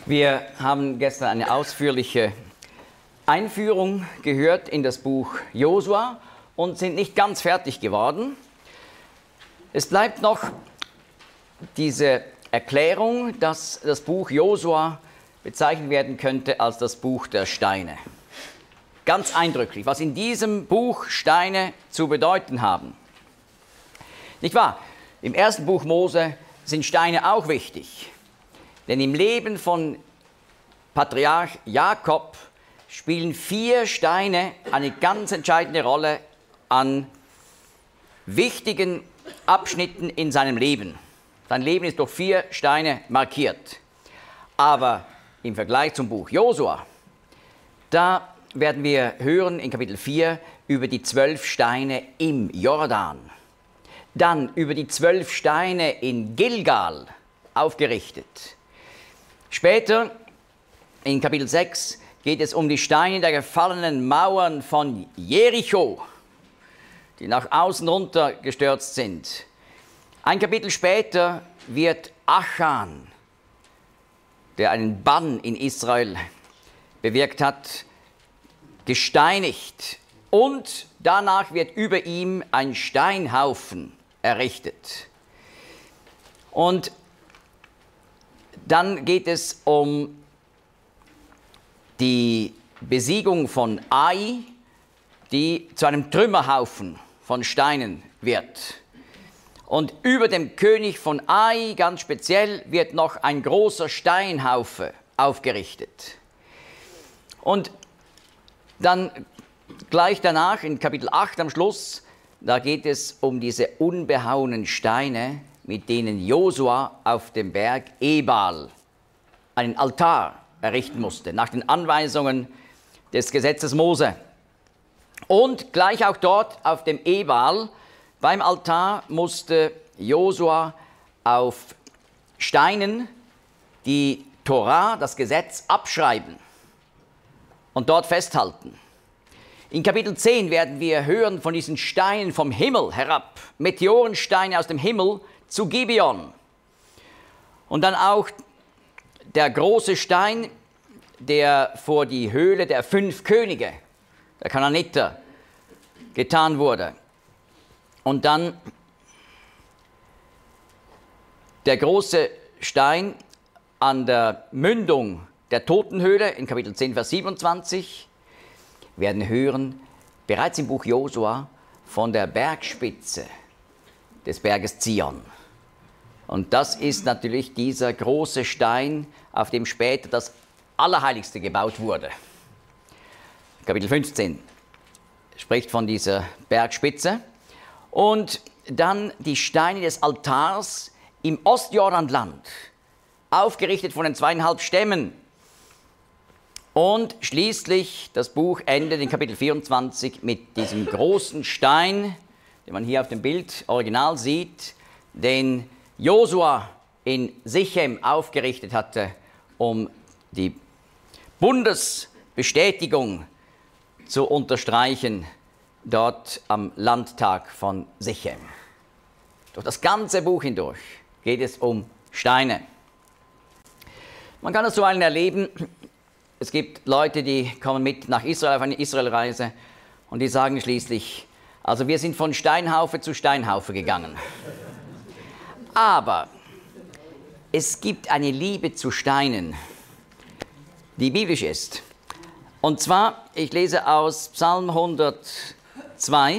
Wir haben gestern eine ausführliche Einführung gehört in das Buch Josua und sind nicht ganz fertig geworden. Es bleibt noch diese Erklärung, dass das Buch Josua bezeichnet werden könnte als das Buch der Steine. Ganz eindrücklich, was in diesem Buch Steine zu bedeuten haben. Nicht wahr? Im ersten Buch Mose sind Steine auch wichtig. Denn im Leben von Patriarch Jakob spielen 4 Steine eine ganz entscheidende Rolle an wichtigen Abschnitten in seinem Leben. Sein Leben ist durch 4 Steine markiert. Aber im Vergleich zum Buch Josua, da werden wir hören in Kapitel 4 über die 12 Steine im Jordan. Dann über die 12 Steine in Gilgal aufgerichtet. Später, in Kapitel 6, geht es um die Steine der gefallenen Mauern von Jericho, die nach außen runtergestürzt sind. Ein Kapitel später wird Achan, der einen Bann in Israel bewirkt hat, gesteinigt. Und danach wird über ihm ein Steinhaufen errichtet. Und dann geht es um die Besiegung von Ai, die zu einem Trümmerhaufen von Steinen wird. Und über dem König von Ai, ganz speziell, wird noch ein großer Steinhaufe aufgerichtet. Und dann gleich danach, in Kapitel 8 am Schluss, da geht es um diese unbehauenen Steine, mit denen Josua auf dem Berg Ebal einen Altar errichten musste, nach den Anweisungen des Gesetzes Mose. Und gleich auch dort auf dem Ebal, beim Altar, musste Josua auf Steinen die Torah, das Gesetz, abschreiben und dort festhalten. In Kapitel 10 werden wir hören von diesen Steinen vom Himmel herab, Meteorensteine aus dem Himmel zu Gibeon. Und dann auch der große Stein, der vor die Höhle der 5 Könige, der Kanaaniter, getan wurde. Und dann der große Stein an der Mündung der Totenhöhle in Kapitel 10, Vers 27. Wir werden hören, bereits im Buch Josua, von der Bergspitze des Berges Zion. Und das ist natürlich dieser große Stein, auf dem später das Allerheiligste gebaut wurde. Kapitel 15 spricht von dieser Bergspitze. Und dann die Steine des Altars im Ostjordanland, aufgerichtet von den 2,5 Stämmen. Und schließlich das Buch endet in Kapitel 24 mit diesem großen Stein, den man hier auf dem Bild original sieht, den Josua in Sichem aufgerichtet hatte, um die Bundesbestätigung zu unterstreichen, dort am Landtag von Sichem. Durch das ganze Buch hindurch geht es um Steine. Man kann es zuweilen erleben, es gibt Leute, die kommen mit nach Israel auf eine Israelreise und die sagen schließlich, also wir sind von Steinhaufe zu Steinhaufe gegangen. Aber es gibt eine Liebe zu Steinen, die biblisch ist. Und zwar, ich lese aus Psalm 102.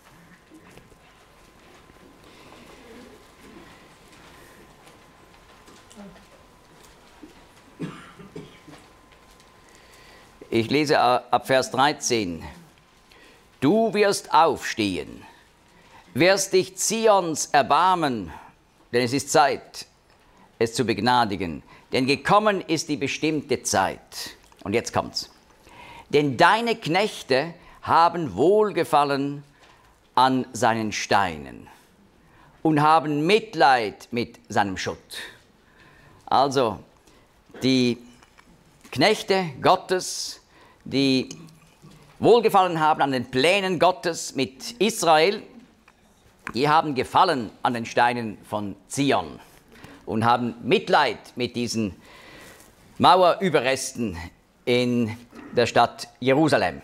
Ich lese ab Vers 13. Du wirst aufstehen, wirst dich Zions erbarmen, denn es ist Zeit, es zu begnadigen. Denn gekommen ist die bestimmte Zeit. Und jetzt kommt's. Denn deine Knechte haben Wohlgefallen an seinen Steinen und haben Mitleid mit seinem Schutt. Also die Knechte Gottes, die Wohlgefallen haben an den Plänen Gottes mit Israel, die haben Gefallen an den Steinen von Zion und haben Mitleid mit diesen Mauerüberresten in der Stadt Jerusalem.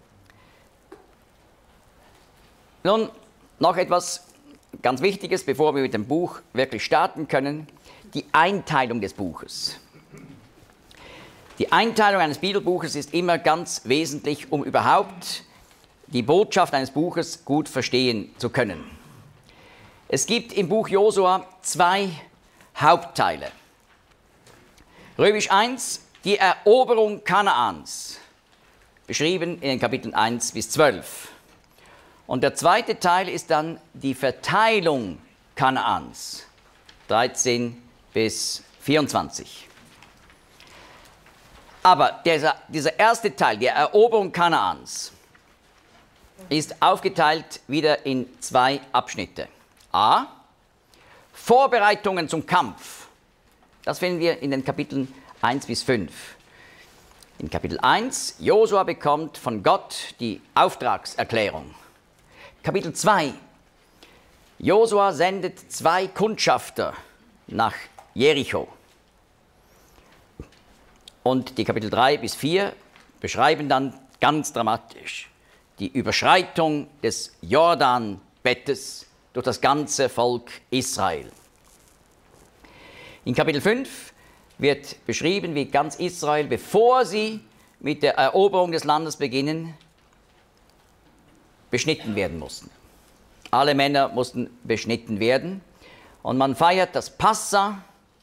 Nun, noch etwas ganz Wichtiges, bevor wir mit dem Buch wirklich starten können, die Einteilung des Buches. Die Einteilung eines Bibelbuches ist immer ganz wesentlich, um überhaupt die Botschaft eines Buches gut verstehen zu können. Es gibt im Buch Josua 2 Hauptteile. Römisch 1, die Eroberung Kanaans, beschrieben in den Kapiteln 1 bis 12. Und der zweite Teil ist dann die Verteilung Kanaans, 13 bis 24. Aber dieser erste Teil, die Eroberung Kanaans, ist aufgeteilt wieder in 2 Abschnitte. A. Vorbereitungen zum Kampf. Das finden wir in den Kapiteln 1 bis 5. In Kapitel 1, Josua bekommt von Gott die Auftragserklärung. Kapitel 2, Josua sendet 2 Kundschafter nach Jericho. Und die Kapitel 3 bis 4 beschreiben dann ganz dramatisch die Überschreitung des Jordanbettes durch das ganze Volk Israel. In Kapitel 5 wird beschrieben, wie ganz Israel, bevor sie mit der Eroberung des Landes beginnen, beschnitten werden mussten. Alle Männer mussten beschnitten werden und man feiert das Passa.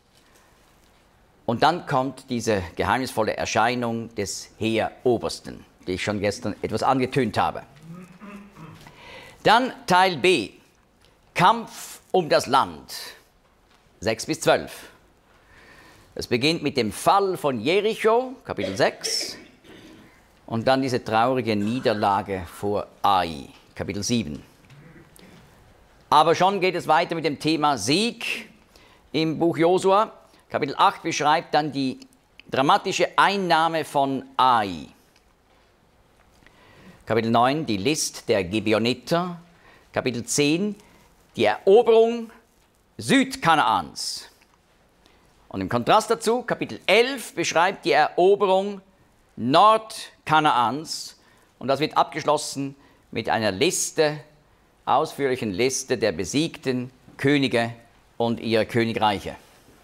Und dann kommt diese geheimnisvolle Erscheinung des Heerobersten, die ich schon gestern etwas angetönt habe. Dann Teil B, Kampf um das Land, 6 bis 12. Es beginnt mit dem Fall von Jericho, Kapitel 6, und dann diese traurige Niederlage vor Ai, Kapitel 7. Aber schon geht es weiter mit dem Thema Sieg im Buch Josua. Kapitel 8 beschreibt dann die dramatische Einnahme von Ai. Kapitel 9, die List der Gibeoniter. Kapitel 10, die Eroberung Südkanaans. Und im Kontrast dazu, Kapitel 11 beschreibt die Eroberung Nordkanaans. Und das wird abgeschlossen mit einer Liste, ausführlichen Liste der besiegten Könige und ihrer Königreiche.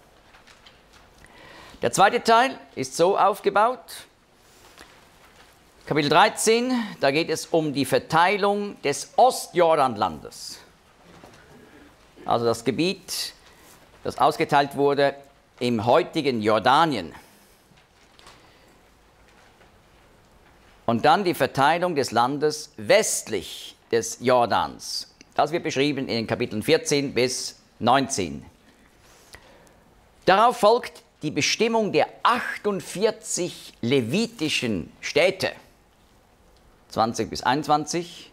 Der zweite Teil ist so aufgebaut. Kapitel 13, da geht es um die Verteilung des Ostjordanlandes. Also das Gebiet, das ausgeteilt wurde im heutigen Jordanien. Und dann die Verteilung des Landes westlich des Jordans. Das wird beschrieben in den Kapiteln 14 bis 19. Darauf folgt die Bestimmung der 48 levitischen Städte, 20 bis 21.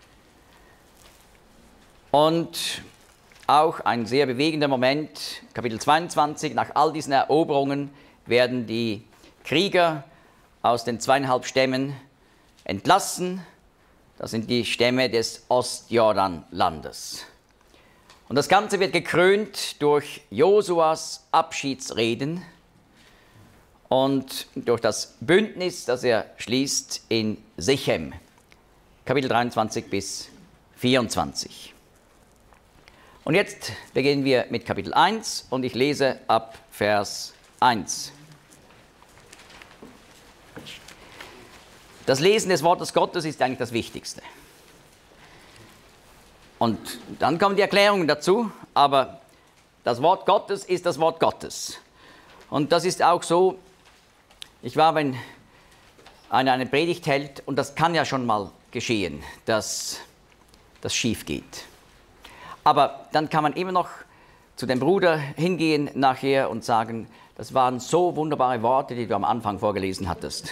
Und auch ein sehr bewegender Moment, Kapitel 22, nach all diesen Eroberungen werden die Krieger aus den 2,5 Stämmen entlassen. Das sind die Stämme des Ostjordanlandes. Und das Ganze wird gekrönt durch Josuas Abschiedsreden und durch das Bündnis, das er schließt in Sichem, Kapitel 23 bis 24. Und jetzt beginnen wir mit Kapitel 1 und ich lese ab Vers 1. Das Lesen des Wortes Gottes ist eigentlich das Wichtigste. Und dann kommen die Erklärungen dazu, aber das Wort Gottes ist das Wort Gottes. Und das ist auch so, wenn einer eine Predigt hält, und das kann ja schon mal geschehen, dass das schief geht. Aber dann kann man immer noch zu dem Bruder hingehen nachher und sagen, das waren so wunderbare Worte, die du am Anfang vorgelesen hattest.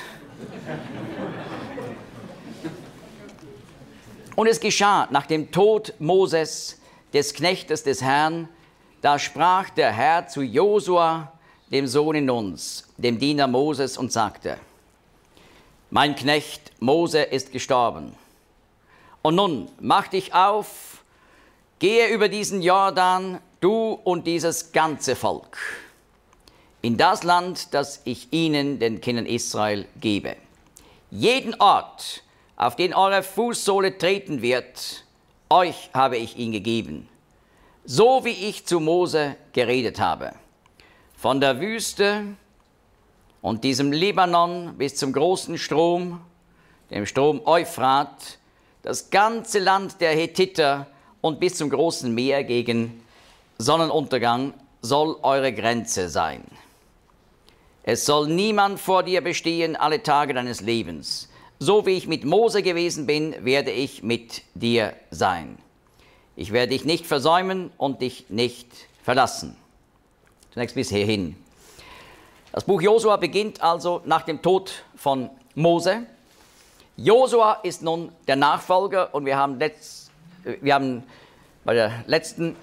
Und es geschah nach dem Tod Moses, des Knechtes des Herrn, da sprach der Herr zu Josua, dem Sohn Nuns, dem Diener Moses, und sagte: Mein Knecht Mose ist gestorben. Und nun mach dich auf, gehe über diesen Jordan, du und dieses ganze Volk. in das Land, das ich ihnen, den Kindern Israel, gebe. Jeden Ort, auf den eure Fußsohle treten wird, euch habe ich ihn gegeben, so wie ich zu Mose geredet habe. Von der Wüste und diesem Libanon bis zum großen Strom, dem Strom Euphrat, das ganze Land der Hethiter und bis zum großen Meer gegen Sonnenuntergang soll eure Grenze sein. Es soll niemand vor dir bestehen alle Tage deines Lebens. So wie ich mit Mose gewesen bin, werde ich mit dir sein. Ich werde dich nicht versäumen und dich nicht verlassen. Zunächst bis hierhin. Das Buch Josua beginnt also nach dem Tod von Mose. Josua ist nun der Nachfolger und wir haben bei der letzten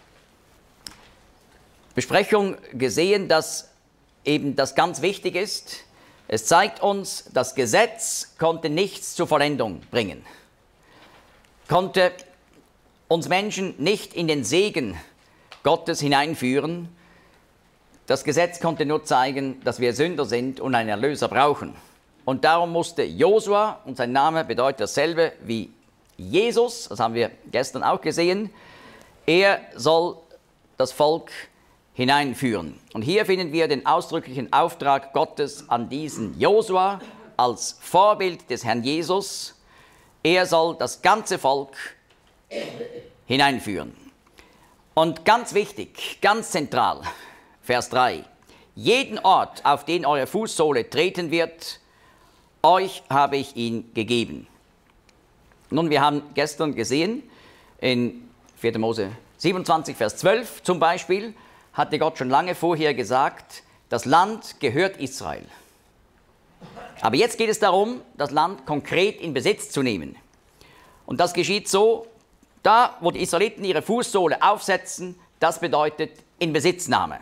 Besprechung gesehen, dass eben das ganz wichtig ist. Es zeigt uns, das Gesetz konnte nichts zur Vollendung bringen, konnte uns Menschen nicht in den Segen Gottes hineinführen. Das Gesetz konnte nur zeigen, dass wir Sünder sind und einen Erlöser brauchen. Und darum musste Josua, und sein Name bedeutet dasselbe wie Jesus, das haben wir gestern auch gesehen, er soll das Volk hineinführen. Und hier finden wir den ausdrücklichen Auftrag Gottes an diesen Josua als Vorbild des Herrn Jesus. Er soll das ganze Volk hineinführen. Und ganz wichtig, ganz zentral, Vers 3. Jeden Ort, auf den eure Fußsohle treten wird, euch habe ich ihn gegeben. Nun, wir haben gestern gesehen, in 4. Mose 27, Vers 12 zum Beispiel, hatte Gott schon lange vorher gesagt, das Land gehört Israel. Aber jetzt geht es darum, das Land konkret in Besitz zu nehmen. Und das geschieht so, da wo die Israeliten ihre Fußsohle aufsetzen, das bedeutet in Besitznahme.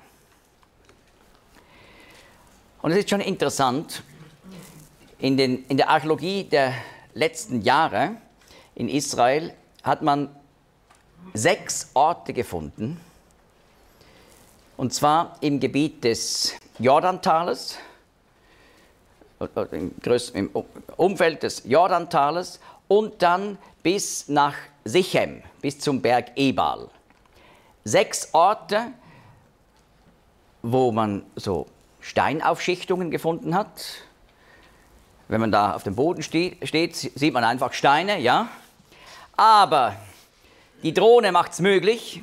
Und es ist schon interessant, in der Archäologie der letzten Jahre in Israel hat man 6 Orte gefunden, und zwar im Gebiet des Jordantales, im Umfeld des Jordantales und dann bis nach Sichem, bis zum Berg Ebal. 6 Orte, wo man so Steinaufschichtungen gefunden hat. Wenn man da auf dem Boden steht, sieht man einfach Steine, ja. Aber die Drohne macht es möglich.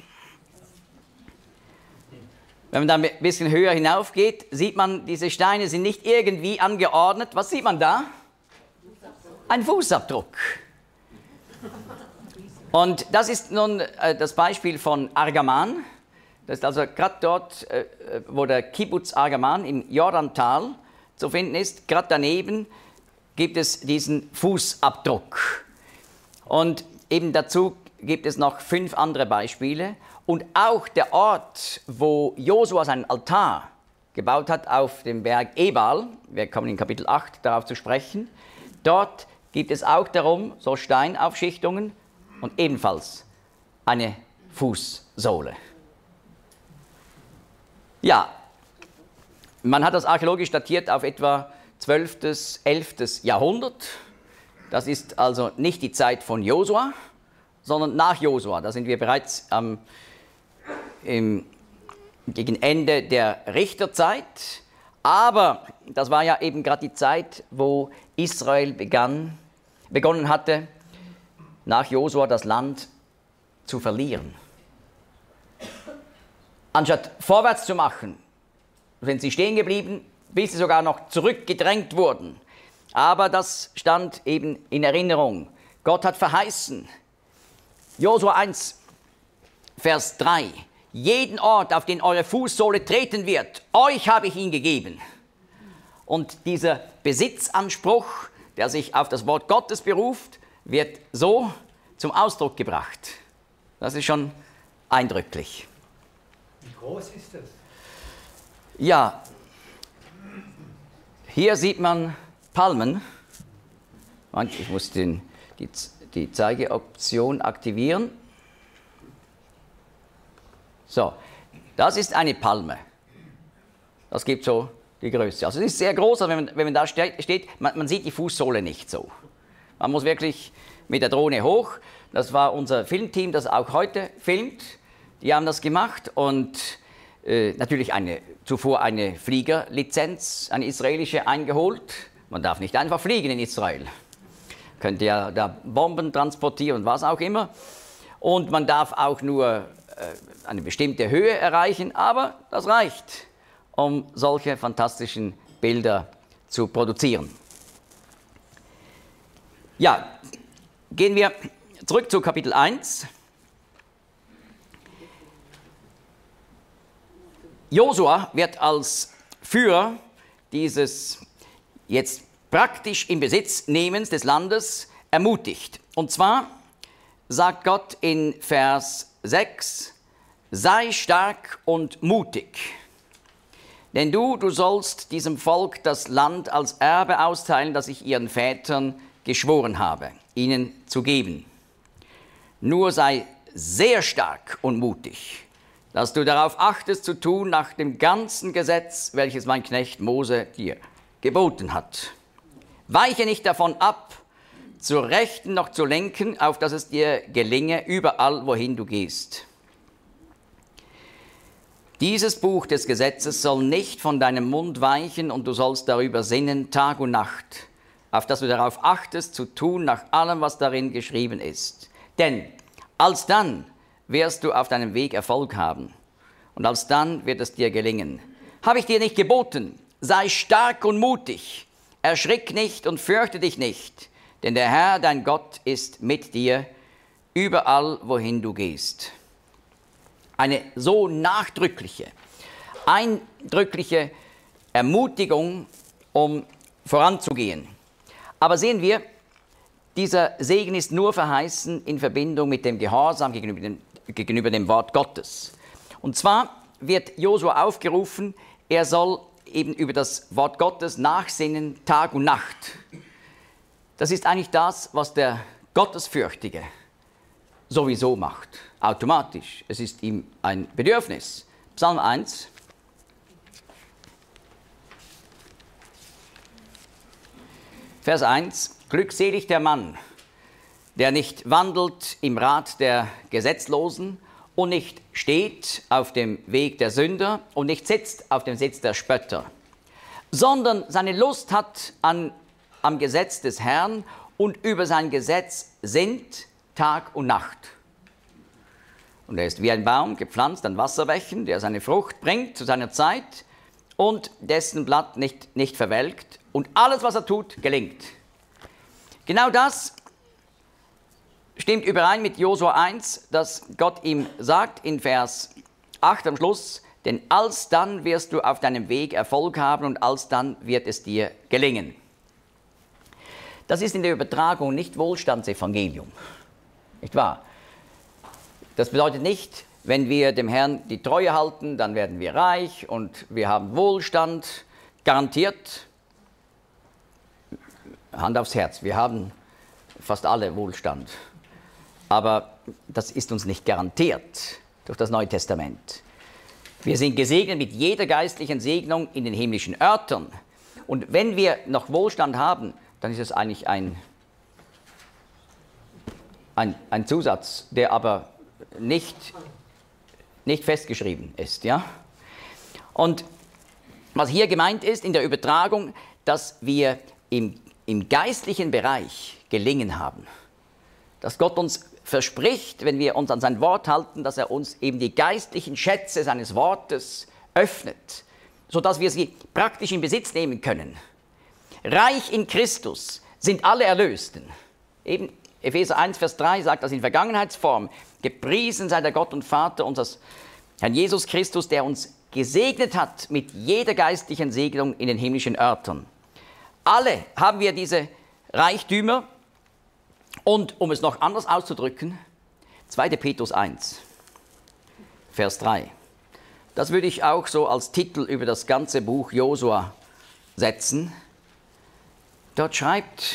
Wenn man dann ein bisschen höher hinauf geht, sieht man, diese Steine sind nicht irgendwie angeordnet. Was sieht man da? Ein Fußabdruck. Und das ist nun das Beispiel von Argaman. Das ist also gerade dort, wo der Kibbutz Argaman im Jordantal zu finden ist. Gerade daneben gibt es diesen Fußabdruck. Und eben dazu gibt es noch 5 andere Beispiele. Und auch der Ort, wo Josua seinen Altar gebaut hat auf dem Berg Ebal, wir kommen in Kapitel 8 darauf zu sprechen, dort gibt es auch darum so Steinaufschichtungen und ebenfalls eine Fußsohle. Ja, man hat das archäologisch datiert auf etwa 12., 11. Jahrhundert. Das ist also nicht die Zeit von Josua, sondern nach Josua. Da sind wir bereits gegen Ende der Richterzeit. Aber das war ja eben gerade die Zeit, wo Israel begonnen hatte, nach Josua das Land zu verlieren. Anstatt vorwärts zu machen, sind sie stehen geblieben, bis sie sogar noch zurückgedrängt wurden. Aber das stand eben in Erinnerung. Gott hat verheißen, Josua 1, Vers 3, jeden Ort, auf den eure Fußsohle treten wird, euch habe ich ihn gegeben. Und dieser Besitzanspruch, der sich auf das Wort Gottes beruft, wird so zum Ausdruck gebracht. Das ist schon eindrücklich. Wie groß ist das? Ja, hier sieht man Palmen. Ich muss die Zeigeoption aktivieren. So, das ist eine Palme. Das gibt so die Größe. Also es ist sehr groß, also wenn man da steht, man sieht die Fußsohle nicht so. Man muss wirklich mit der Drohne hoch. Das war unser Filmteam, das auch heute filmt. Die haben das gemacht und natürlich zuvor eine Fliegerlizenz, eine israelische, eingeholt. Man darf nicht einfach fliegen in Israel. Könnte ja da Bomben transportieren und was auch immer. Und man darf auch nur eine bestimmte Höhe erreichen, aber das reicht, um solche fantastischen Bilder zu produzieren. Ja, gehen wir zurück zu Kapitel 1. Josua wird als Führer dieses jetzt praktisch in Besitz nehmens des Landes ermutigt. Und zwar sagt Gott in Vers 6, sei stark und mutig, denn du sollst diesem Volk das Land als Erbe austeilen, das ich ihren Vätern geschworen habe, ihnen zu geben. Nur sei sehr stark und mutig, dass du darauf achtest zu tun nach dem ganzen Gesetz, welches mein Knecht Mose dir geboten hat. Weiche nicht davon ab, zur Rechten noch zu lenken, auf dass es dir gelinge, überall, wohin du gehst. Dieses Buch des Gesetzes soll nicht von deinem Mund weichen und du sollst darüber sinnen Tag und Nacht, auf dass du darauf achtest, zu tun nach allem, was darin geschrieben ist. Denn alsdann wirst du auf deinem Weg Erfolg haben und alsdann wird es dir gelingen. Habe ich dir nicht geboten, sei stark und mutig, erschrick nicht und fürchte dich nicht, denn der Herr, dein Gott, ist mit dir, überall, wohin du gehst. Eine so nachdrückliche, eindrückliche Ermutigung, um voranzugehen. Aber sehen wir, dieser Segen ist nur verheißen in Verbindung mit dem Gehorsam gegenüber dem Wort Gottes. Und zwar wird Josua aufgerufen, er soll eben über das Wort Gottes nachsinnen, Tag und Nacht. Das ist eigentlich das, was der Gottesfürchtige sowieso macht, automatisch. Es ist ihm ein Bedürfnis. Psalm 1. Vers 1. Glückselig der Mann, der nicht wandelt im Rat der Gesetzlosen und nicht steht auf dem Weg der Sünder und nicht sitzt auf dem Sitz der Spötter, sondern seine Lust hat am Gesetz des Herrn und über sein Gesetz sinnt Tag und Nacht. Und er ist wie ein Baum gepflanzt an Wasserbächen, der seine Frucht bringt zu seiner Zeit und dessen Blatt nicht verwelkt und alles, was er tut, gelingt. Genau das stimmt überein mit Josua 1, dass Gott ihm sagt in Vers 8 am Schluss, denn alsdann wirst du auf deinem Weg Erfolg haben und alsdann wird es dir gelingen. Das ist in der Übertragung nicht Wohlstandsevangelium, nicht wahr? Das bedeutet nicht, wenn wir dem Herrn die Treue halten, dann werden wir reich und wir haben Wohlstand, garantiert. Hand aufs Herz, wir haben fast alle Wohlstand. Aber das ist uns nicht garantiert durch das Neue Testament. Wir sind gesegnet mit jeder geistlichen Segnung in den himmlischen Örtern. Und wenn wir noch Wohlstand haben, dann ist es eigentlich ein Zusatz, der aber nicht festgeschrieben ist. Ja? Und was hier gemeint ist in der Übertragung, dass wir im geistlichen Bereich gelingen haben. Dass Gott uns verspricht, wenn wir uns an sein Wort halten, dass er uns eben die geistlichen Schätze seines Wortes öffnet, sodass wir sie praktisch in Besitz nehmen können. Reich in Christus sind alle Erlösten. Eben Epheser 1, Vers 3 sagt das in Vergangenheitsform. Gepriesen sei der Gott und Vater unseres Herrn Jesus Christus, der uns gesegnet hat mit jeder geistlichen Segnung in den himmlischen Örtern. Alle haben wir diese Reichtümer und, um es noch anders auszudrücken, 2. Petrus 1, Vers 3. Das würde ich auch so als Titel über das ganze Buch Josua setzen. Dort schreibt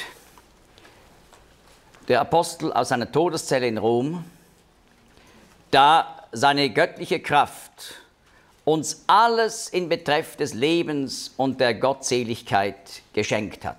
der Apostel aus seiner Todeszelle in Rom, da seine göttliche Kraft uns alles in Betreff des Lebens und der Gottseligkeit geschenkt hat.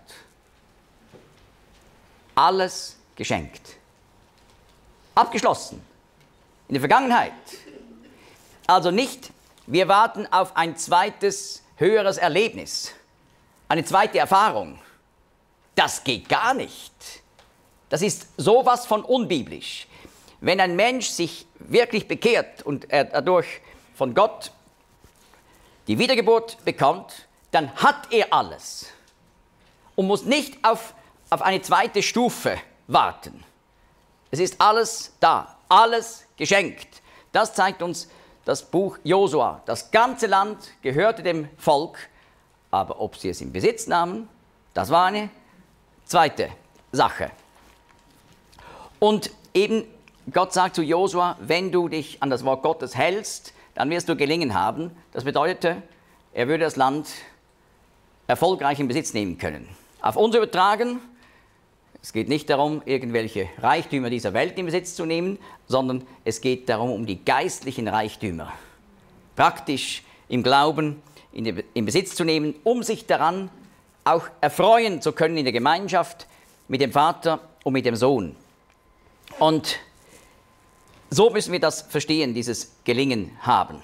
Alles geschenkt. Abgeschlossen. In der Vergangenheit. Also nicht, wir warten auf ein zweites, höheres Erlebnis. Eine zweite Erfahrung. Das geht gar nicht. Das ist sowas von unbiblisch. Wenn ein Mensch sich wirklich bekehrt und er dadurch von Gott die Wiedergeburt bekommt, dann hat er alles und muss nicht auf eine zweite Stufe warten. Es ist alles da, alles geschenkt. Das zeigt uns das Buch Josua. Das ganze Land gehörte dem Volk, aber ob sie es in Besitz nahmen, das war eine zweite Sache. Und eben Gott sagt zu Josua, wenn du dich an das Wort Gottes hältst, dann wirst du gelingen haben. Das bedeutete, er würde das Land erfolgreich in Besitz nehmen können. Auf uns übertragen, es geht nicht darum, irgendwelche Reichtümer dieser Welt in Besitz zu nehmen, sondern es geht darum, um die geistlichen Reichtümer praktisch im Glauben in Besitz zu nehmen, um sich daran auch erfreuen zu können in der Gemeinschaft mit dem Vater und mit dem Sohn. Und so müssen wir das verstehen, dieses Gelingen haben.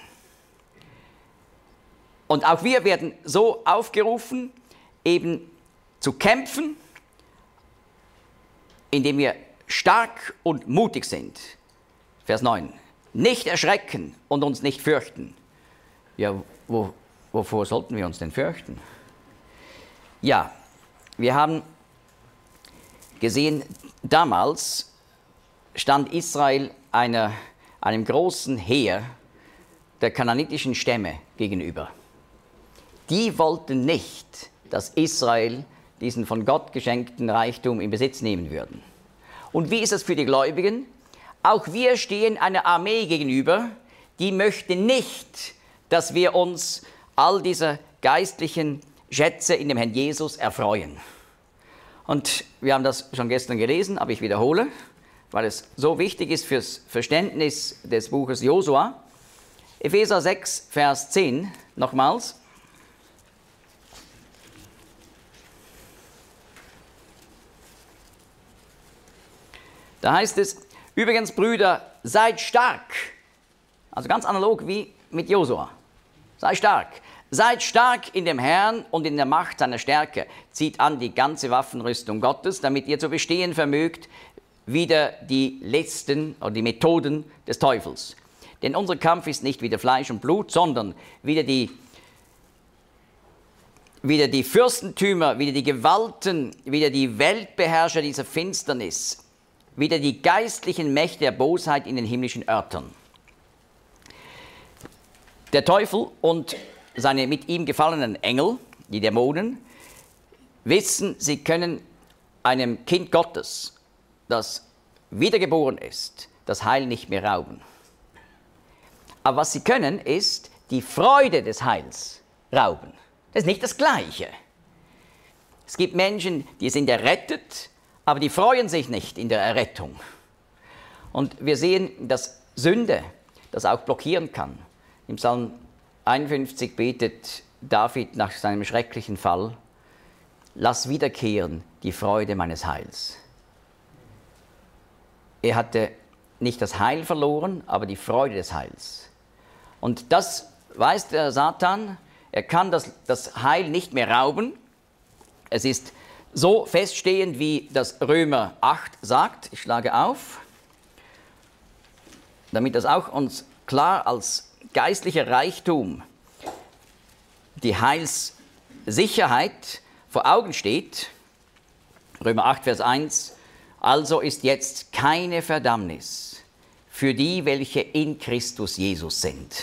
Und auch wir werden so aufgerufen, eben zu kämpfen, indem wir stark und mutig sind. Vers 9. Nicht erschrecken und uns nicht fürchten. Ja, wovor sollten wir uns denn fürchten? Ja, wir haben gesehen, damals stand Israel einem großen Heer der kanaanitischen Stämme gegenüber. Die wollten nicht, dass Israel diesen von Gott geschenkten Reichtum in Besitz nehmen würden. Und wie ist es für die Gläubigen? Auch wir stehen einer Armee gegenüber, die möchte nicht, dass wir uns all dieser geistlichen Schätze in dem Herrn Jesus erfreuen. Und wir haben das schon gestern gelesen, aber ich wiederhole, weil es so wichtig ist fürs Verständnis des Buches Josua. Epheser 6, Vers 10, nochmals. Da heißt es, übrigens Brüder, seid stark. Also ganz analog wie mit Josua. Sei stark. Seid stark in dem Herrn und in der Macht seiner Stärke. Zieht an die ganze Waffenrüstung Gottes, damit ihr zu bestehen vermögt, wider die Listen oder die Methoden des Teufels. Denn unser Kampf ist nicht wider Fleisch und Blut, sondern wider die Fürstentümer, wider die Gewalten, wider die Weltbeherrscher dieser Finsternis, wider die geistlichen Mächte der Bosheit in den himmlischen Örtern. Der Teufel und seine mit ihm gefallenen Engel, die Dämonen, wissen, sie können einem Kind Gottes, das wiedergeboren ist, das Heil nicht mehr rauben. Aber was sie können, ist die Freude des Heils rauben. Das ist nicht das Gleiche. Es gibt Menschen, die sind errettet, aber die freuen sich nicht in der Errettung. Und wir sehen, dass Sünde das auch blockieren kann. Im Psalm 51 betet David nach seinem schrecklichen Fall, lass wiederkehren die Freude meines Heils. Er hatte nicht das Heil verloren, aber die Freude des Heils. Und das weiß der Satan, er kann das Heil nicht mehr rauben. Es ist so feststehend, wie das Römer 8 sagt. Ich schlage auf, damit das auch uns klar als geistlicher Reichtum, die Heilssicherheit vor Augen steht. Römer 8, Vers 1. Also ist jetzt keine Verdammnis für die, welche in Christus Jesus sind.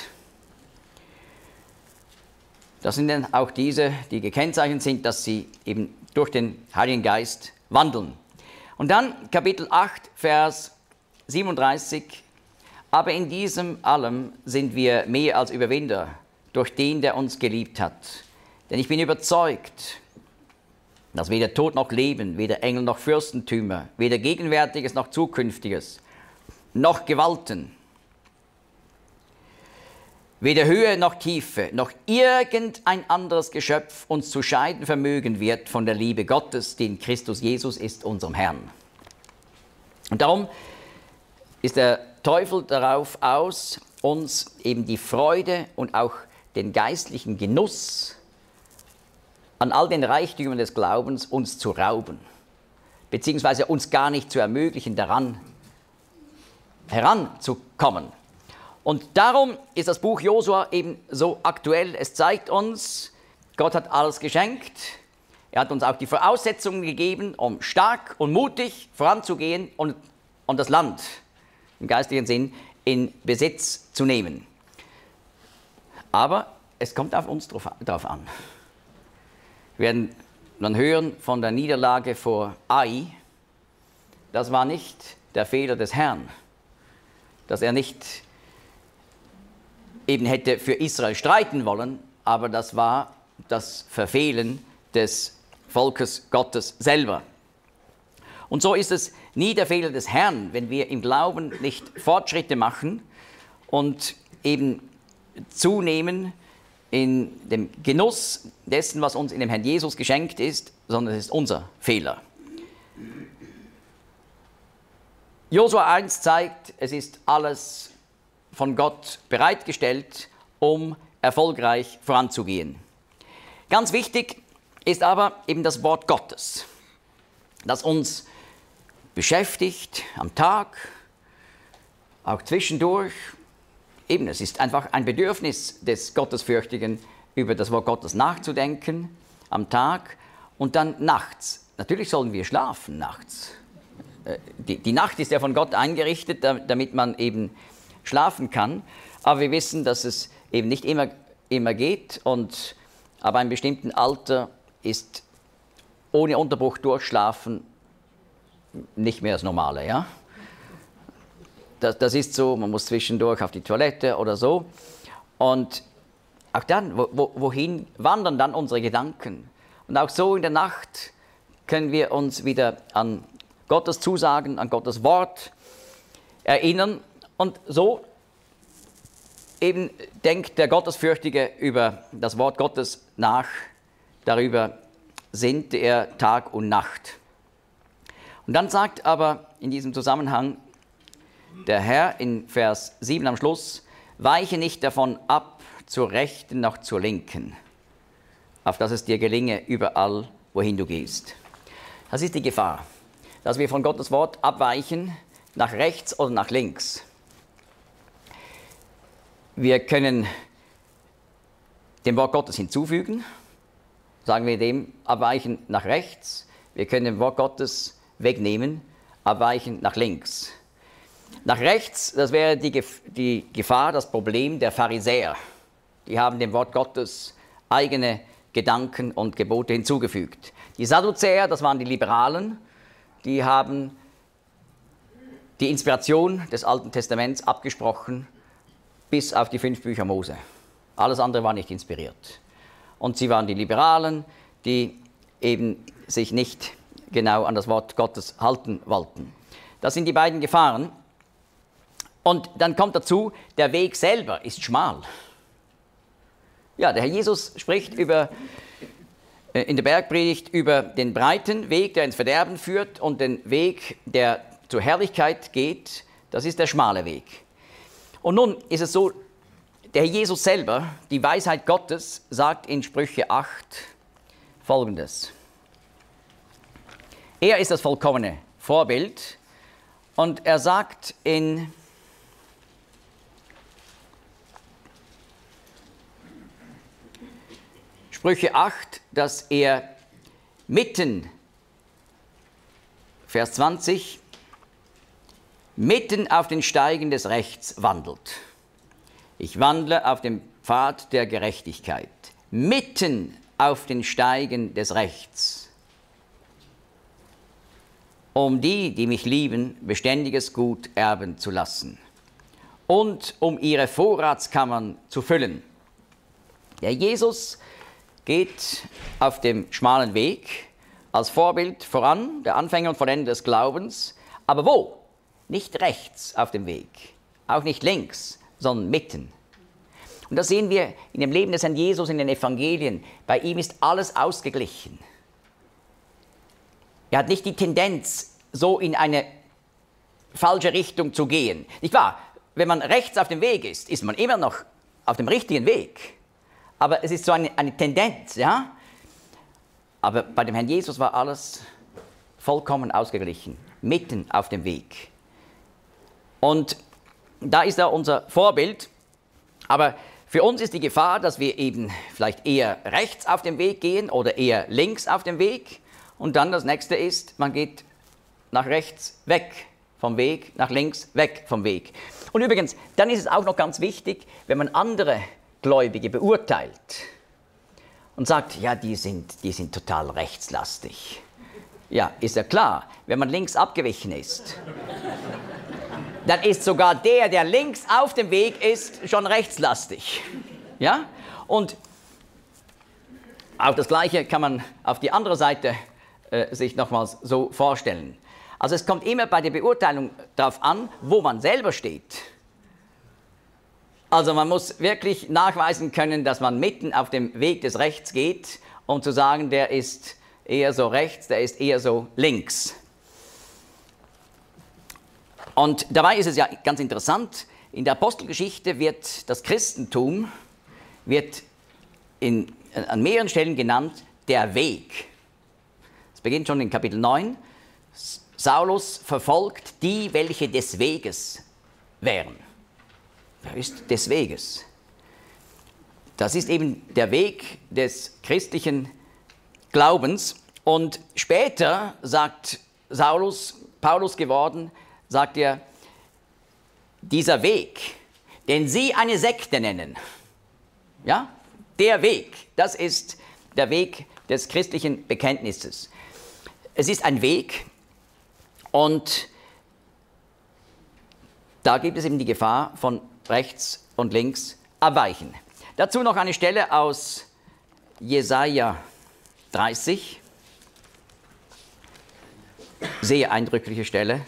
Das sind dann auch diese, die gekennzeichnet sind, dass sie eben durch den Heiligen Geist wandeln. Und dann Kapitel 8, Vers 37. Aber in diesem allem sind wir mehr als Überwinder durch den, der uns geliebt hat. Denn ich bin überzeugt, dass weder Tod noch Leben, weder Engel noch Fürstentümer, weder Gegenwärtiges noch Zukünftiges, noch Gewalten, weder Höhe noch Tiefe, noch irgendein anderes Geschöpf uns zu scheiden vermögen wird von der Liebe Gottes, die in Christus Jesus ist, unserem Herrn. Und darum ist der Teufel darauf aus, uns eben die Freude und auch den geistlichen Genuss an all den Reichtümern des Glaubens uns zu rauben, beziehungsweise uns gar nicht zu ermöglichen, daran heranzukommen. Und darum ist das Buch Josua eben so aktuell. Es zeigt uns, Gott hat alles geschenkt. Er hat uns auch die Voraussetzungen gegeben, um stark und mutig voranzugehen und das Land im geistlichen Sinn in Besitz zu nehmen. Aber es kommt auf uns drauf an. Wir werden dann hören von der Niederlage vor Ai. Das war nicht der Fehler des Herrn, dass er nicht eben hätte für Israel streiten wollen, aber das war das Verfehlen des Volkes Gottes selber. Und so ist es nie der Fehler des Herrn, wenn wir im Glauben nicht Fortschritte machen und eben zunehmen in dem Genuss dessen, was uns in dem Herrn Jesus geschenkt ist, sondern es ist unser Fehler. Josua 1 zeigt, es ist alles von Gott bereitgestellt, um erfolgreich voranzugehen. Ganz wichtig ist aber eben das Wort Gottes, das uns beschäftigt am Tag, auch zwischendurch. Eben, es ist einfach ein Bedürfnis des Gottesfürchtigen, über das Wort Gottes nachzudenken am Tag und dann nachts. Natürlich sollen wir schlafen nachts. Die Nacht ist ja von Gott eingerichtet, damit man eben schlafen kann. Aber wir wissen, dass es eben nicht immer geht. Und ab einem bestimmten Alter ist ohne Unterbruch durchschlafen nicht mehr das Normale. Ja? Das ist so, man muss zwischendurch auf die Toilette oder so. Und auch dann, wohin wandern dann unsere Gedanken? Und auch so in der Nacht können wir uns wieder an Gottes Zusagen, an Gottes Wort erinnern. Und so eben denkt der Gottesfürchtige über das Wort Gottes nach, darüber sinnt er Tag und Nacht. Und dann sagt aber in diesem Zusammenhang der Herr in Vers 7 am Schluss, weiche nicht davon ab, zur Rechten noch zur Linken, auf dass es dir gelinge überall, wohin du gehst. Das ist die Gefahr, dass wir von Gottes Wort abweichen, nach rechts oder nach links. Wir können dem Wort Gottes hinzufügen, sagen wir dem, abweichen nach rechts. Wir können dem Wort Gottes wegnehmen, abweichen nach links. Nach rechts, das wäre die Gefahr, das Problem der Pharisäer. Die haben dem Wort Gottes eigene Gedanken und Gebote hinzugefügt. Die Sadduzäer, das waren die Liberalen, die haben die Inspiration des Alten Testaments abgesprochen, bis auf die 5 Bücher Mose. Alles andere war nicht inspiriert. Und sie waren die Liberalen, die eben sich nicht genau an das Wort Gottes halten wollten. Das sind die beiden Gefahren. Und dann kommt dazu, der Weg selber ist schmal. Ja, der Herr Jesus spricht in der Bergpredigt über den breiten Weg, der ins Verderben führt, und den Weg, der zur Herrlichkeit geht, das ist der schmale Weg. Und nun ist es so, der Herr Jesus selber, die Weisheit Gottes, sagt in Sprüche 8 Folgendes. Er ist das vollkommene Vorbild und er sagt in Sprüche 8, dass er mitten, Vers 20, mitten auf den Steigen des Rechts wandelt. Ich wandle auf dem Pfad der Gerechtigkeit, mitten auf den Steigen des Rechts, um die, die mich lieben, beständiges Gut erben zu lassen und um ihre Vorratskammern zu füllen. Der Jesus geht auf dem schmalen Weg als Vorbild voran, der Anfänger und Vollender des Glaubens. Aber wo? Nicht rechts auf dem Weg, auch nicht links, sondern mitten. Und das sehen wir in dem Leben des Herrn Jesus in den Evangelien. Bei ihm ist alles ausgeglichen. Er hat nicht die Tendenz, so in eine falsche Richtung zu gehen. Nicht wahr? Wenn man rechts auf dem Weg ist man immer noch auf dem richtigen Weg. Aber es ist so eine Tendenz, ja? Aber bei dem Herrn Jesus war alles vollkommen ausgeglichen, mitten auf dem Weg. Und da ist er unser Vorbild. Aber für uns ist die Gefahr, dass wir eben vielleicht eher rechts auf dem Weg gehen oder eher links auf dem Weg. Und dann das nächste ist, man geht nach rechts weg vom Weg, nach links weg vom Weg. Und übrigens, dann ist es auch noch ganz wichtig, wenn man andere Gläubige beurteilt und sagt, ja, die sind total rechtslastig. Ja, ist ja klar, wenn man links abgewichen ist, dann ist sogar der links auf dem Weg ist, schon rechtslastig. Ja? Und auch das Gleiche kann man auf die andere Seite sich nochmals so vorstellen. Also es kommt immer bei der Beurteilung darauf an, wo man selber steht. Also man muss wirklich nachweisen können, dass man mitten auf dem Weg des Rechts geht, um zu sagen, der ist eher so rechts, der ist eher so links. Und dabei ist es ja ganz interessant, in der Apostelgeschichte wird das Christentum an mehreren Stellen genannt, der Weg. Es beginnt schon in Kapitel 9. Saulus verfolgt die, welche des Weges wären. Wer ist des Weges? Das ist eben der Weg des christlichen Glaubens. Und später sagt Saulus, Paulus geworden, sagt er, dieser Weg, den sie eine Sekte nennen, ja, der Weg, das ist der Weg des christlichen Bekenntnisses. Es ist ein Weg und da gibt es eben die Gefahr von rechts und links abweichen. Dazu noch eine Stelle aus Jesaja 30, sehr eindrückliche Stelle.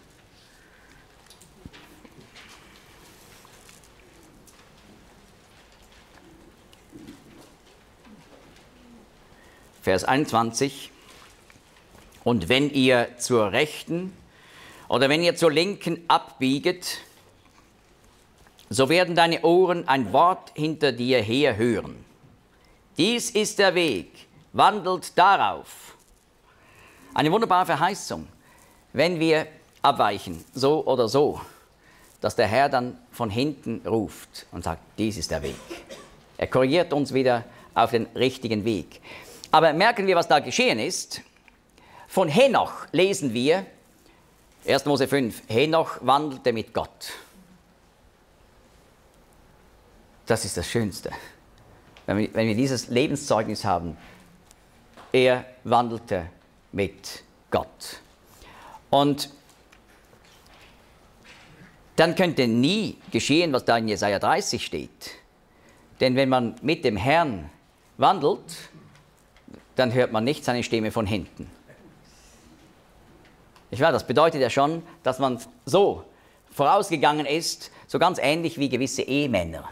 Vers 21, und wenn ihr zur Rechten oder wenn ihr zur Linken abbieget, so werden deine Ohren ein Wort hinter dir her hören. Dies ist der Weg, wandelt darauf. Eine wunderbare Verheißung, wenn wir abweichen, so oder so, dass der Herr dann von hinten ruft und sagt, dies ist der Weg. Er korrigiert uns wieder auf den richtigen Weg. Aber merken wir, was da geschehen ist. Von Henoch lesen wir, 1. Mose 5, Henoch wandelte mit Gott. Das ist das Schönste, wenn wir dieses Lebenszeugnis haben. Er wandelte mit Gott. Und dann könnte nie geschehen, was da in Jesaja 30 steht. Denn wenn man mit dem Herrn wandelt, dann hört man nicht seine Stimme von hinten. Ich weiß, das bedeutet ja schon, dass man so vorausgegangen ist, so ganz ähnlich wie gewisse Ehemänner.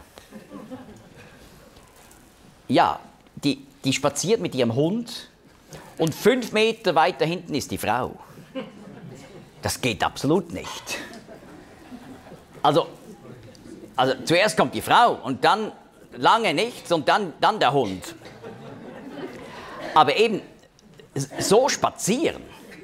Ja, die spaziert mit ihrem Hund und 5 Meter weiter hinten ist die Frau. Das geht absolut nicht. Also zuerst kommt die Frau und dann lange nichts und dann der Hund. Aber eben so spazieren.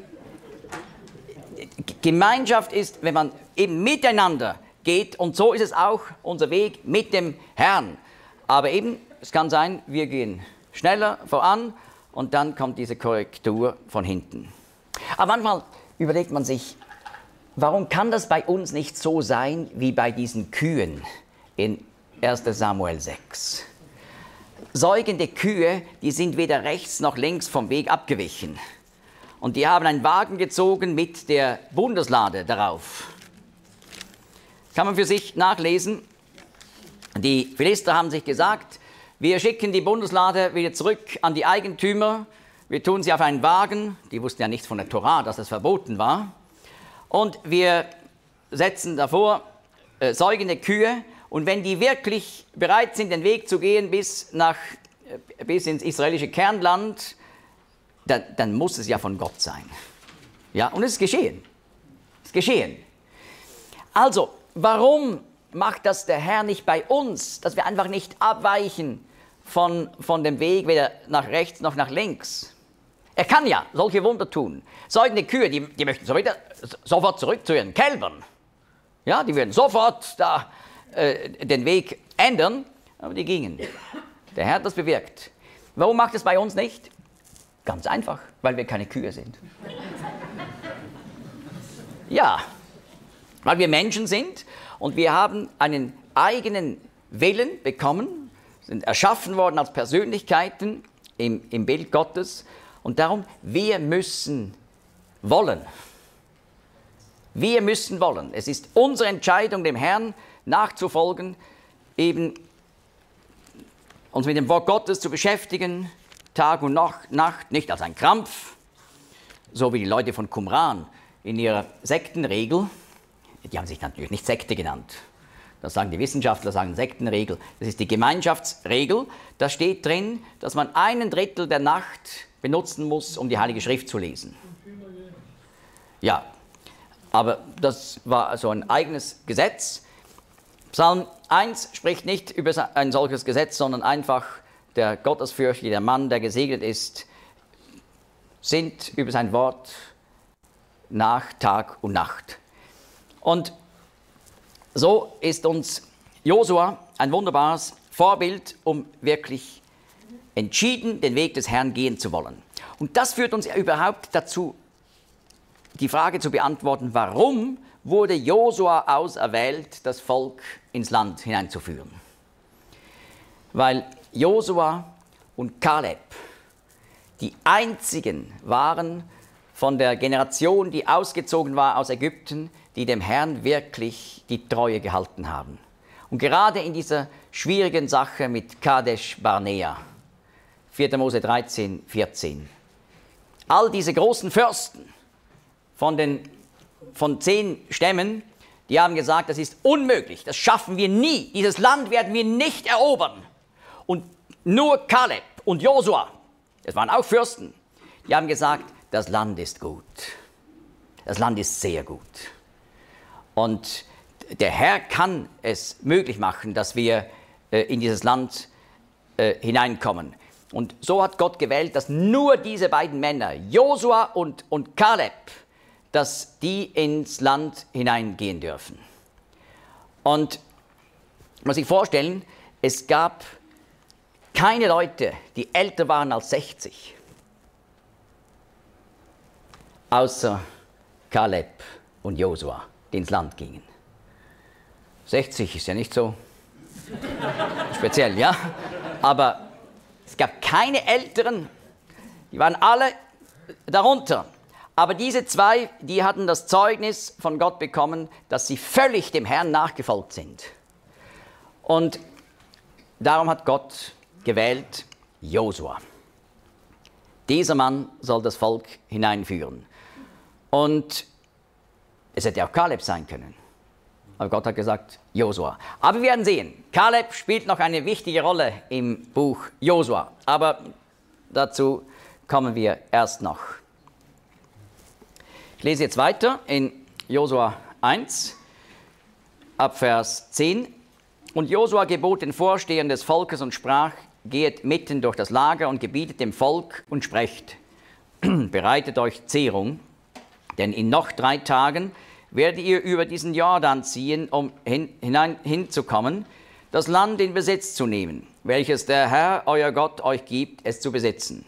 Gemeinschaft ist, wenn man eben miteinander geht, und so ist es auch unser Weg mit dem Herrn. Aber eben, es kann sein, wir gehen schneller voran und dann kommt diese Korrektur von hinten. Aber manchmal überlegt man sich, warum kann das bei uns nicht so sein wie bei diesen Kühen in 1. Samuel 6? Säugende Kühe, die sind weder rechts noch links vom Weg abgewichen. Und die haben einen Wagen gezogen mit der Bundeslade darauf. Kann man für sich nachlesen. Die Philister haben sich gesagt, wir schicken die Bundeslade wieder zurück an die Eigentümer. Wir tun sie auf einen Wagen. Die wussten ja nichts von der Tora, dass es verboten war. Und wir setzen davor säugende Kühe Und wenn die wirklich bereit sind, den Weg zu gehen bis ins israelische Kernland, dann muss es ja von Gott sein. Ja, und es ist geschehen. Es ist geschehen. Also, warum macht das der Herr nicht bei uns, dass wir einfach nicht abweichen von dem Weg, weder nach rechts noch nach links? Er kann ja solche Wunder tun. Säugende Kühe, die möchten sofort zurück zu ihren Kälbern. Ja, die würden sofort den Weg ändern, aber die gingen. Der Herr hat das bewirkt. Warum macht es bei uns nicht? Ganz einfach, weil wir keine Kühe sind. Ja, weil wir Menschen sind und wir haben einen eigenen Willen bekommen, sind erschaffen worden als Persönlichkeiten im Bild Gottes. Und darum, wir müssen wollen. Wir müssen wollen. Es ist unsere Entscheidung, dem Herrn nachzufolgen, eben uns mit dem Wort Gottes zu beschäftigen, Tag und Nacht, nicht als ein Krampf, so wie die Leute von Qumran in ihrer Sektenregel. Die haben sich natürlich nicht Sekte genannt. Das sagen die Wissenschaftler, sagen Sektenregel. Das ist die Gemeinschaftsregel. Da steht drin, dass man 1/3 der Nacht benutzen muss, um die Heilige Schrift zu lesen. Ja, aber das war so ein eigenes Gesetz. Psalm 1 spricht nicht über ein solches Gesetz, sondern einfach der Gottesfürchtige, der Mann, der gesegnet ist, sinnt über sein Wort nach Tag und Nacht. Und so ist uns Josua ein wunderbares Vorbild, um wirklich entschieden den Weg des Herrn gehen zu wollen. Und das führt uns ja überhaupt dazu, die Frage zu beantworten, warum wurde Josua auserwählt, das Volk ins Land hineinzuführen? Weil Josua und Kaleb die einzigen waren von der Generation, die ausgezogen war aus Ägypten, die dem Herrn wirklich die Treue gehalten haben. Und gerade in dieser schwierigen Sache mit Kadesh Barnea, 4. Mose 13, 14. All diese großen Fürsten von 10 Stämmen, die haben gesagt, das ist unmöglich, das schaffen wir nie, dieses Land werden wir nicht erobern. Und nur Kaleb und Josua, das waren auch Fürsten, die haben gesagt, das Land ist gut, das Land ist sehr gut. Und der Herr kann es möglich machen, dass wir in dieses Land hineinkommen. Und so hat Gott gewählt, dass nur diese beiden Männer, Josua und Kaleb, dass die ins Land hineingehen dürfen. Und man muss sich vorstellen, es gab keine Leute, die älter waren als 60, außer Kaleb und Josua, die ins Land gingen. 60 ist ja nicht so speziell, ja? Aber es gab keine Älteren, die waren alle darunter. Aber diese 2, die hatten das Zeugnis von Gott bekommen, dass sie völlig dem Herrn nachgefolgt sind. Und darum hat Gott gewählt Josua. Dieser Mann soll das Volk hineinführen. Und es hätte auch Kaleb sein können. Aber Gott hat gesagt, Josua. Aber wir werden sehen, Kaleb spielt noch eine wichtige Rolle im Buch Josua. Aber dazu kommen wir erst noch. Ich lese jetzt weiter in Josua 1, ab Vers 10. Und Josua gebot den Vorstehern des Volkes und sprach, geht mitten durch das Lager und gebietet dem Volk und sprecht, bereitet euch Zehrung, denn in noch 3 Tagen werdet ihr über diesen Jordan ziehen, um hinzukommen, das Land in Besitz zu nehmen, welches der Herr, euer Gott, euch gibt, es zu besitzen.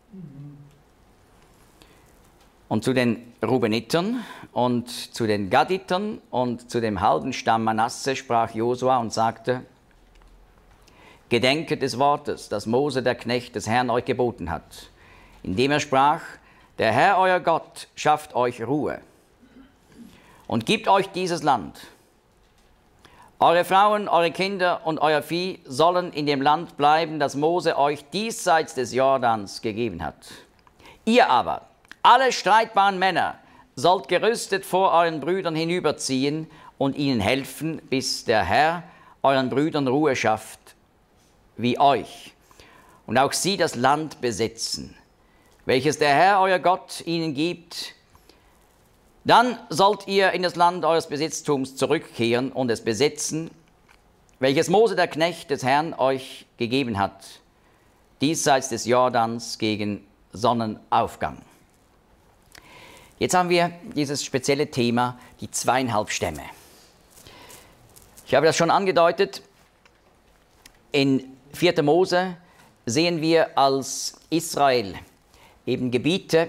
Und zu den Rubenitern und zu den Gaditern und zu dem halben Stamm Manasse sprach Josua und sagte, Gedenket des Wortes, das Mose, der Knecht des Herrn, euch geboten hat, indem er sprach, der Herr, euer Gott, schafft euch Ruhe und gibt euch dieses Land. Eure Frauen, eure Kinder und euer Vieh sollen in dem Land bleiben, das Mose euch diesseits des Jordans gegeben hat. Ihr aber, alle streitbaren Männer, sollt gerüstet vor euren Brüdern hinüberziehen und ihnen helfen, bis der Herr, euren Brüdern Ruhe schafft, wie euch, und auch sie das Land besitzen, welches der Herr, euer Gott, ihnen gibt, dann sollt ihr in das Land eures Besitztums zurückkehren und es besitzen, welches Mose, der Knecht des Herrn, euch gegeben hat, diesseits des Jordans gegen Sonnenaufgang. Jetzt haben wir dieses spezielle Thema, die 2,5 Stämme. Ich habe das schon angedeutet. In 4. Mose sehen wir, als Israel eben Gebiete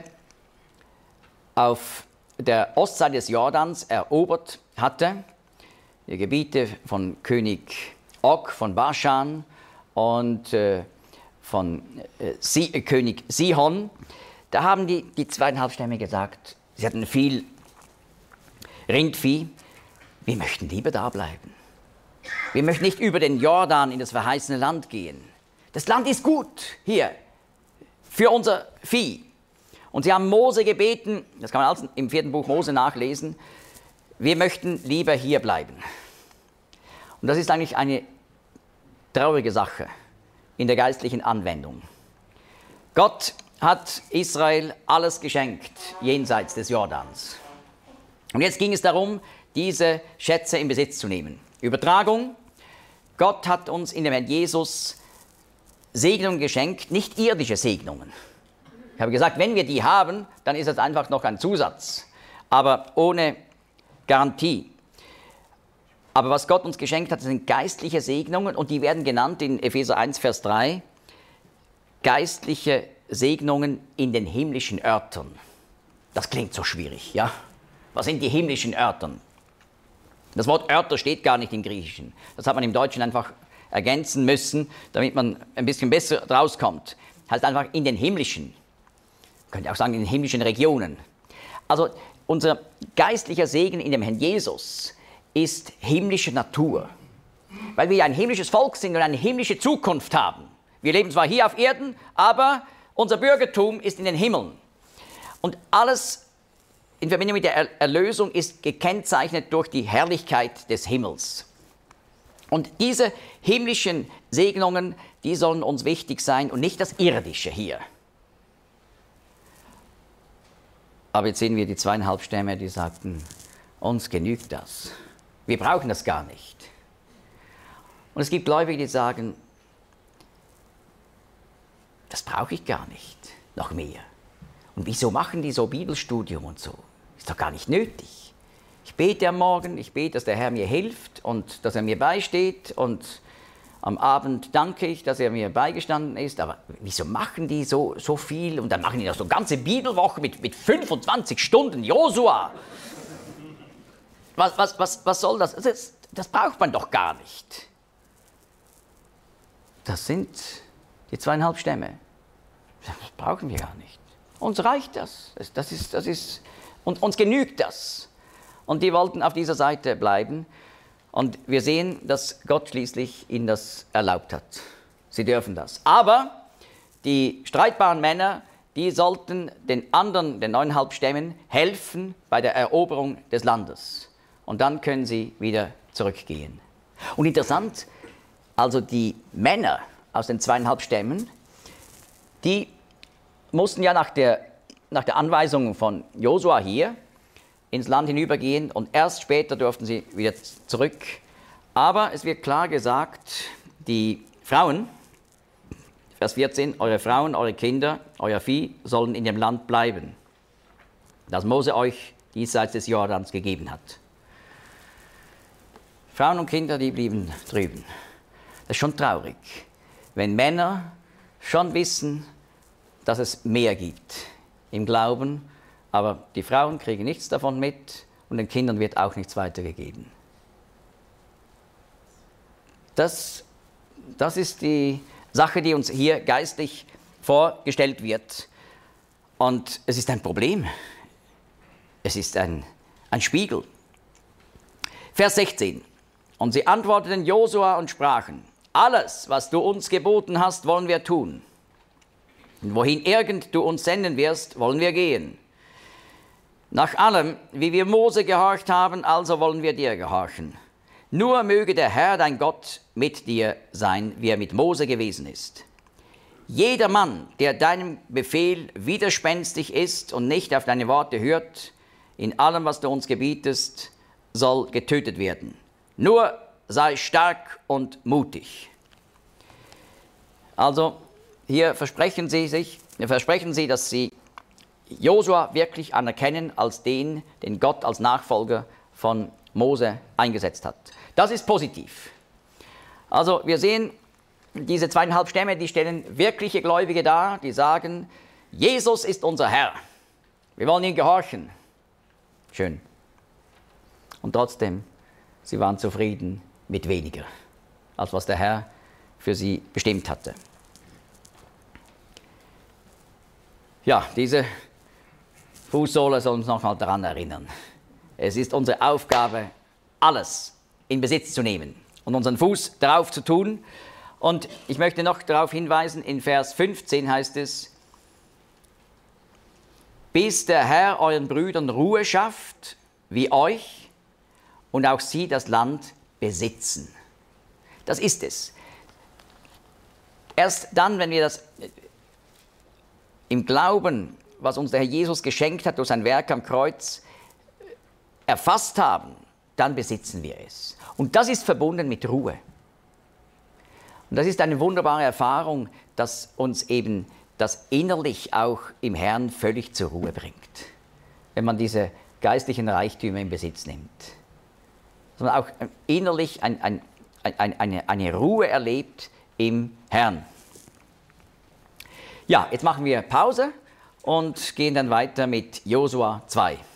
auf der Ostseite des Jordans erobert hatte, die Gebiete von König Og von Baschan und von König Sihon, da haben die 2,5 Stämme gesagt, sie hatten viel Rindvieh, wir möchten lieber da bleiben. Wir möchten nicht über den Jordan in das verheißene Land gehen. Das Land ist gut hier für unser Vieh. Und sie haben Mose gebeten, das kann man alles im 4. Buch Mose nachlesen, wir möchten lieber hier bleiben. Und das ist eigentlich eine traurige Sache in der geistlichen Anwendung. Gott hat Israel alles geschenkt, jenseits des Jordans. Und jetzt ging es darum, diese Schätze in Besitz zu nehmen. Übertragung: Gott hat uns in dem Herrn Jesus Segnungen geschenkt, nicht irdische Segnungen. Ich habe gesagt, wenn wir die haben, dann ist das einfach noch ein Zusatz, aber ohne Garantie. Aber was Gott uns geschenkt hat, sind geistliche Segnungen, und die werden genannt in Epheser 1, Vers 3, geistliche Segnungen in den himmlischen Örtern. Das klingt so schwierig, ja? Was sind die himmlischen Örtern? Das Wort Örter steht gar nicht im Griechischen. Das hat man im Deutschen einfach ergänzen müssen, damit man ein bisschen besser rauskommt. Heißt einfach in den himmlischen. Man könnte auch sagen in den himmlischen Regionen. Also unser geistlicher Segen in dem Herrn Jesus ist himmlische Natur. Weil wir ein himmlisches Volk sind und eine himmlische Zukunft haben. Wir leben zwar hier auf Erden, aber unser Bürgertum ist in den Himmeln. Und alles in Verbindung mit der Erlösung ist gekennzeichnet durch die Herrlichkeit des Himmels. Und diese himmlischen Segnungen, die sollen uns wichtig sein und nicht das Irdische hier. Aber jetzt sehen wir die 2,5 Stämme, die sagten, uns genügt das. Wir brauchen das gar nicht. Und es gibt Gläubige, die sagen, das brauche ich gar nicht, noch mehr. Und wieso machen die so Bibelstudium und so? Ist doch gar nicht nötig. Ich bete am Morgen, ich bete, dass der Herr mir hilft und dass er mir beisteht, und am Abend danke ich, dass er mir beigestanden ist. Aber wieso machen die so viel? Und dann machen die noch so eine ganze Bibelwoche mit 25 Stunden Josua. Was soll das? Das braucht man doch gar nicht. Das sind die 2,5 Stämme. Das brauchen wir gar nicht. Uns reicht das. Und uns genügt das. Und die wollten auf dieser Seite bleiben. Und wir sehen, dass Gott schließlich ihnen das erlaubt hat. Sie dürfen das. Aber die streitbaren Männer, die sollten den anderen, den 9,5 Stämmen, helfen bei der Eroberung des Landes. Und dann können sie wieder zurückgehen. Und interessant, also die Männer aus den 2,5 Stämmen, die mussten ja nach der Anweisung von Josua hier ins Land hinübergehen, und erst später durften sie wieder zurück. Aber es wird klar gesagt, die Frauen, Vers 14, eure Frauen, eure Kinder, euer Vieh sollen in dem Land bleiben, das Mose euch diesseits des Jordans gegeben hat. Frauen und Kinder, die blieben drüben. Das ist schon traurig, wenn Männer schon wissen, dass es mehr gibt im Glauben, aber die Frauen kriegen nichts davon mit und den Kindern wird auch nichts weitergegeben. Das ist die Sache, die uns hier geistlich vorgestellt wird. Und es ist ein Problem. Es ist ein Spiegel. Vers 16. Und sie antworteten Josua und sprachen, alles, was du uns geboten hast, wollen wir tun. Und wohin irgend du uns senden wirst, wollen wir gehen. Nach allem, wie wir Mose gehorcht haben, also wollen wir dir gehorchen. Nur möge der Herr, dein Gott, mit dir sein, wie er mit Mose gewesen ist. Jeder Mann, der deinem Befehl widerspenstig ist und nicht auf deine Worte hört, in allem, was du uns gebietest, soll getötet werden. Nur sei stark und mutig. Also hier versprechen sie, dass sie Josua wirklich anerkennen als den Gott als Nachfolger von Mose eingesetzt hat. Das ist positiv. Also wir sehen, diese 2,5 Stämme, die stellen wirkliche Gläubige dar, die sagen, Jesus ist unser Herr. Wir wollen ihm gehorchen. Schön. Und trotzdem, sie waren zufrieden mit weniger, als was der Herr für sie bestimmt hatte. Ja, diese Fußsohle soll uns nochmal daran erinnern. Es ist unsere Aufgabe, alles in Besitz zu nehmen und unseren Fuß darauf zu tun. Und ich möchte noch darauf hinweisen, in Vers 15 heißt es, bis der Herr euren Brüdern Ruhe schafft, wie euch, und auch sie das Land besitzen. Das ist es. Erst dann, wenn wir das im Glauben, was uns der Herr Jesus geschenkt hat durch sein Werk am Kreuz, erfasst haben, dann besitzen wir es. Und das ist verbunden mit Ruhe. Und das ist eine wunderbare Erfahrung, dass uns eben das innerlich auch im Herrn völlig zur Ruhe bringt, wenn man diese geistlichen Reichtümer in Besitz nimmt. Dass man auch innerlich eine Ruhe erlebt im Herrn. Ja, jetzt machen wir Pause und gehen dann weiter mit Josua 2.